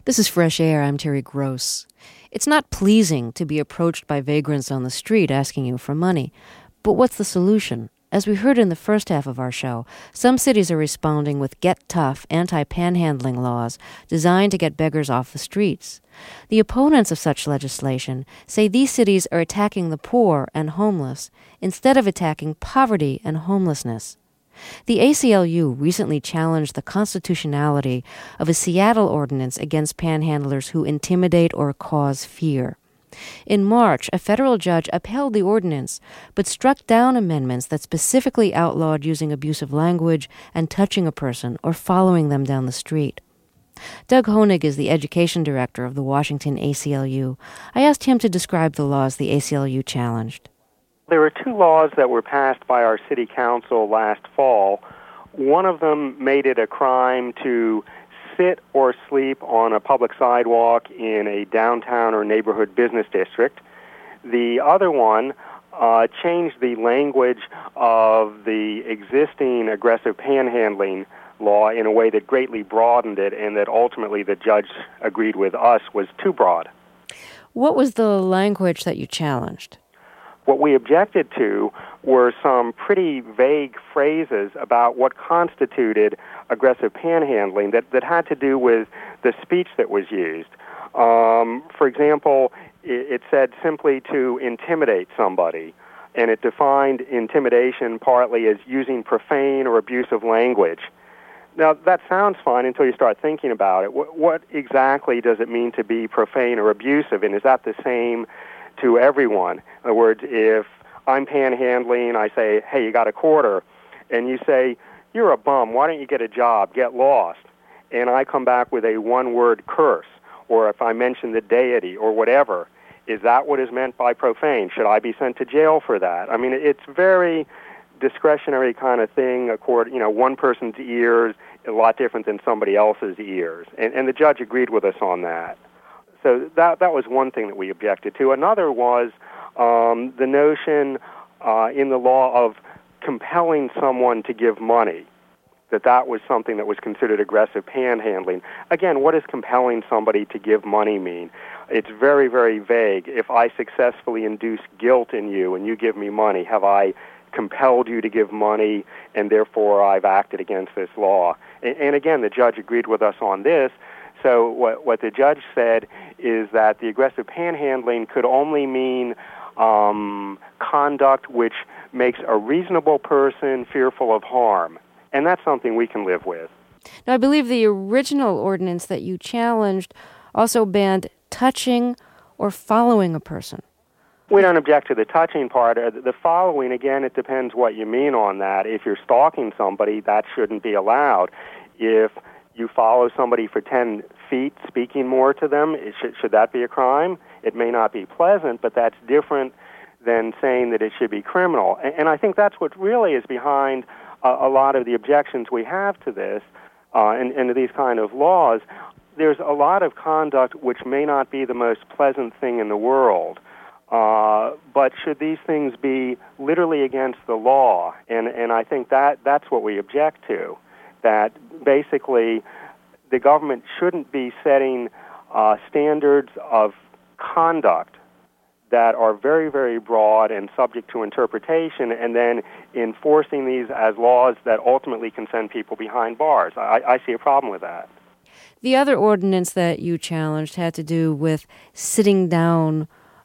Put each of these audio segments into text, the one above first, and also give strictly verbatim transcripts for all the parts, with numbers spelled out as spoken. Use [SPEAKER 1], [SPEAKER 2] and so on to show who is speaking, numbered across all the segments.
[SPEAKER 1] This is Fresh Air. I'm Terry Gross. It's not pleasing to be approached by vagrants on the street asking you for money. But what's the solution? As we heard in the first half of our show, some cities are responding with get-tough, anti-panhandling laws designed to get beggars off the streets. The opponents of such legislation say these cities are attacking the poor and homeless instead of attacking poverty and homelessness. The A C L U recently challenged the constitutionality of a Seattle ordinance against panhandlers who intimidate or cause fear. In March, a federal judge upheld the ordinance, but struck down amendments that specifically outlawed using abusive language and touching a person or following them down the street. Doug Honig is the education director of the Washington A C L U. I asked him to describe the laws the A C L U challenged.
[SPEAKER 2] There were two laws that were passed by our city council last fall. One of them made it a crime to sit or sleep on a public sidewalk in a downtown or neighborhood business district. The other one uh, changed the language of the existing aggressive panhandling law in a way that greatly broadened it and that ultimately the judge agreed with us was too broad.
[SPEAKER 1] What was the language that you challenged?
[SPEAKER 2] What we objected to were some pretty vague phrases about what constituted aggressive panhandling that, that had to do with the speech that was used. Um, for example, it, it said simply to intimidate somebody, and it defined intimidation partly as using profane or abusive language. Now, that sounds fine until you start thinking about it. What, what exactly does it mean to be profane or abusive, and is that the same to everyone? In other words, if I'm panhandling, I say, hey, you got a quarter, and you say, you're a bum, why don't you get a job, get lost, and I come back with a one-word curse, or if I mention the deity or whatever, is that what is meant by profane? Should I be sent to jail for that? I mean, it's very discretionary kind of thing. According, you know, one person's ears a lot different than somebody else's ears, and, and the judge agreed with us on that. So that that was one thing that we objected to. Another was um, the notion uh, in the law of compelling someone to give money, that that was something that was considered aggressive panhandling. Again, what does compelling somebody to give money mean? It's very, very vague. If I successfully induce guilt in you and you give me money, have I compelled you to give money, and therefore I've acted against this law? And, and again, the judge agreed with us on this. So what, what the judge said is that the aggressive panhandling could only mean um, conduct which makes a reasonable person fearful of harm. And that's something we can live with.
[SPEAKER 1] Now, I believe the original ordinance that you challenged also banned touching or following a person.
[SPEAKER 2] We don't object to the touching part. The following, again, it depends what you mean on that. If you're stalking somebody, that shouldn't be allowed. If you follow somebody for ten feet, speaking more to them, it should, should that be a crime? It may not be pleasant, but that's different than saying that it should be criminal. And, and I think that's what really is behind uh, a lot of the objections we have to this uh, and, and to these kind of laws. There's a lot of conduct which may not be the most pleasant thing in the world. Uh, but should these things be literally against the law? And, and I think that that's what we object to, that basically the government shouldn't be setting uh, standards of conduct that are very, very broad and subject to interpretation, and then enforcing these as laws that ultimately can send people behind bars. I, I see a problem with that.
[SPEAKER 1] The other ordinance that you challenged had to do with sitting down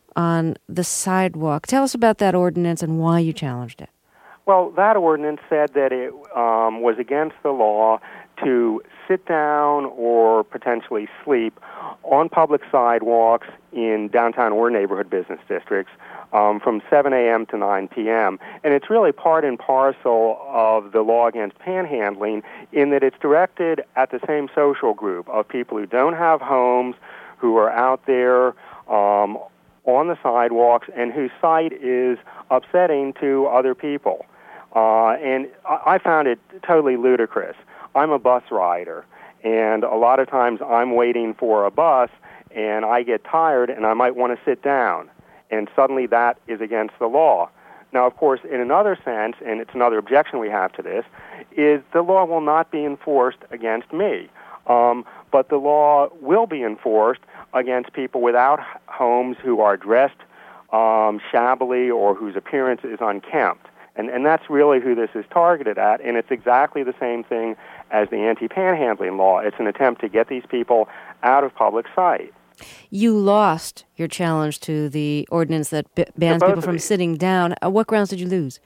[SPEAKER 1] on the sidewalk. Tell us about that ordinance and why you challenged it.
[SPEAKER 2] Well, that ordinance said that it um, was against the law to sit down or potentially sleep on public sidewalks in downtown or neighborhood business districts um, from seven a.m. to nine p.m. And it's really part and parcel of the law against panhandling in that it's directed at the same social group of people who don't have homes, who are out there um, on the sidewalks, and whose sight is upsetting to other people. Uh, and I found it totally ludicrous. I'm a bus rider, and a lot of times I'm waiting for a bus, and I get tired, and I might want to sit down, and suddenly that is against the law. Now, of course, in another sense, and it's another objection we have to this, is the law will not be enforced against me. Um, but but the law will be enforced against people without homes who are dressed um, shabbily or whose appearance is unkempt. And, and that's really who this is targeted at, and it's exactly the same thing as the anti-panhandling law. It's an attempt to get these people out of public sight.
[SPEAKER 1] You lost your challenge to the ordinance that b- bans people from sitting down. Uh, what grounds did you lose?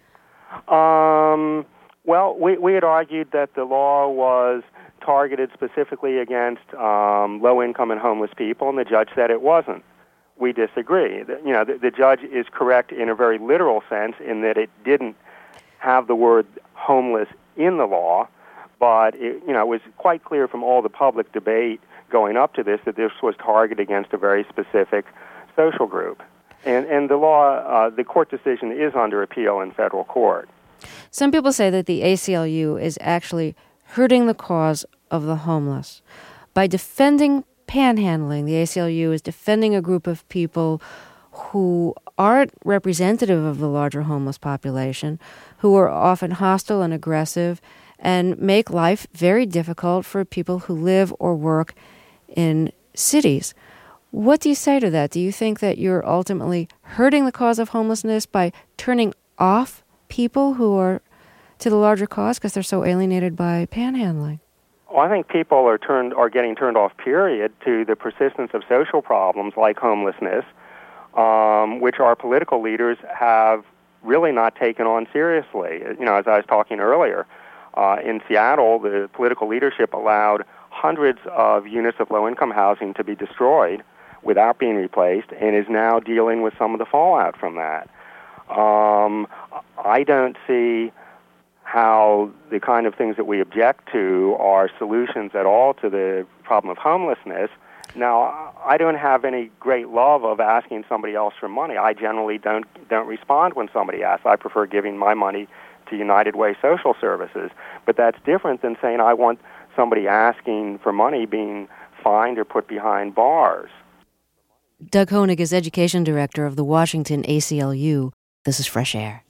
[SPEAKER 2] Um, well, we, we had argued that the law was targeted specifically against um, low-income and homeless people, and the judge said it wasn't. We disagree. The, you know, the, the judge is correct in a very literal sense in that it didn't have the word homeless in the law, but it, you know, it was quite clear from all the public debate going up to this that this was targeted against a very specific social group. And, and the law, uh, the court decision is under appeal in federal court.
[SPEAKER 1] Some people say that the A C L U is actually hurting the cause of the homeless. By defending panhandling, the A C L U is defending a group of people who aren't representative of the larger homeless population, who are often hostile and aggressive, and make life very difficult for people who live or work in cities. What do you say to that? Do you think that you're ultimately hurting the cause of homelessness by turning off people who are to the larger cause because they're so alienated by panhandling?
[SPEAKER 2] Well, I think people are turned are getting turned off, period, to the persistence of social problems like homelessness, um, which our political leaders have really not taken on seriously. You know, as I was talking earlier, uh, in Seattle, the political leadership allowed hundreds of units of low-income housing to be destroyed without being replaced, and is now dealing with some of the fallout from that. Um, I don't see how the kind of things that we object to are solutions at all to the problem of homelessness. Now, I don't have any great love of asking somebody else for money. I generally don't don't respond when somebody asks. I prefer giving my money to United Way Social Services. But that's different than saying I want somebody asking for money being fined or put behind bars.
[SPEAKER 1] Doug Hoenig is Education Director of the Washington A C L U. This is Fresh Air.